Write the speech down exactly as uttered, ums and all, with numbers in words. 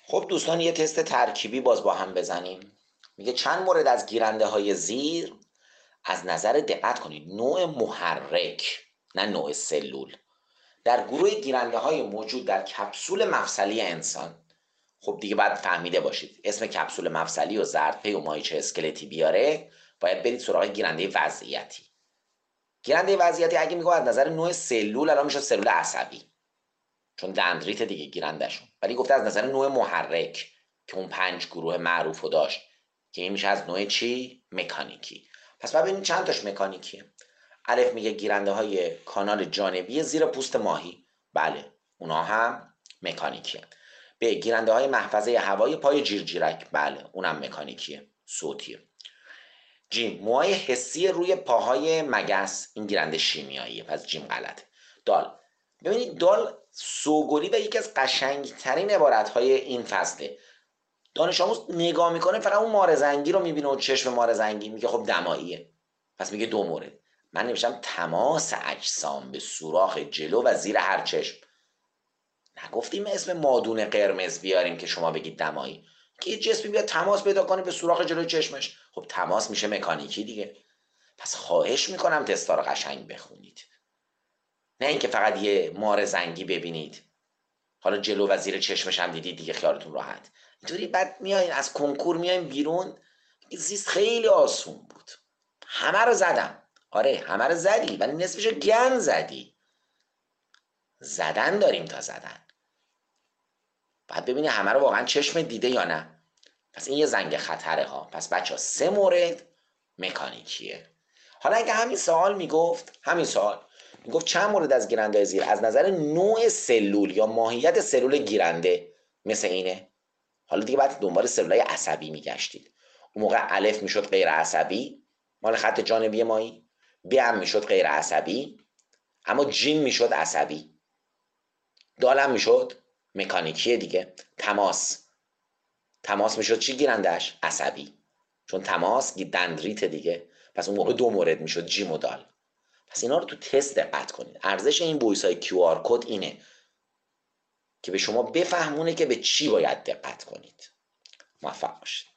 خب دوستان یه تست ترکیبی باز با هم بزنیم. میگه چند مورد از گیرنده های زیر از نظر دقت کنید نوع محرک نه نوع سلول در گروه گیرنده های موجود در کپسول مفصلی انسان. خب دیگه باید فهمیده باشید اسم کپسول مفصلی و زردپی و ماهیچه اسکلتی بیاره، باید برید سراغ گیرنده وضعیتی. گیرنده وضعیتی اگه میگه از نظر نوع سلول الان میشه سلول عصبی، چون دندریت دیگه گیرندشون، ولی گفته از نظر نوع محرک که اون پنج گروه معروف رو داشت که این میشه از نوع چی؟ مکانیکی. پس ببینید چند تاش مکانیکیه. الف میگه گیرنده های کانال جانبی زیر پوست ماهی، بله اونا هم مکانیکیه. ب گیرنده های محفظه هوای پای جیرجیرک، بله اونم مکانیکیه، صوتیه. جیم موهای حسی روی پاهای مگس، این گیرنده شیمیاییه، پس جیم غلطه. دال ببینید دال سوگلی و یکی از قشنگترین عبارتهای این فصله. دانش آموز نگاه میکنه فقط اون ماره زنگی رو میبینه و چشم ماره زنگی میگه خب دماییه، پس میگه دو مورد. من نوشتم تماس اجسام به سوراخ جلو و زیر هر چشم. نگفتیم اسم مادون قرمز بیاریم که شما بگید دمایی، که یه جسمی بیاد تماس پیدا کنه به سوراخ جلوی چشمش، خب تماس میشه مکانیکی دیگه. پس خواهش میکنم تستا رو قشنگ بخونید، نه اینکه فقط یه مار زنگی ببینید حالا جلو و زیر چشمش هم دیدید دیگه خیالتون راحت. اینطوری بعد میایین از کنکور میایین بیرون، زیست خیلی آسون بود، همه رو زدم. آره همه رو زدی ولی نصفش گن زدی. زدن داریم تا زدن، بعد ببینی همه رو واقعا چشم دیده یا نه. پس این یه زنگ خطره ها. پس بچه ها سه مورد مکانیکیه. حالا اگه همین سوال میگفت همین سوال میگفت چند مورد از گیرنده زیر از نظر نوع سلول یا ماهیت سلول گیرنده مثل اینه، حالا دیگه بعد دنبال سلولای عصبی میگشتید. اون موقع الف میشد غیر عصبی مال خط جانبی مایی، ب هم میشد غیر عصبی اما جیم میشد عصبی، دال هم میشد مکانیکیه دیگه. تماس تماس میشد چی گیرندش؟ عصبی، چون تماس دندریت دیگه. پس اون موقع دو مورد میشد جیم و دال. پس اینا رو تو تست دقت کنید. ارزش این وایس های کیو آر کد اینه که به شما بفهمونه که به چی باید دقت کنید. موفق باشید.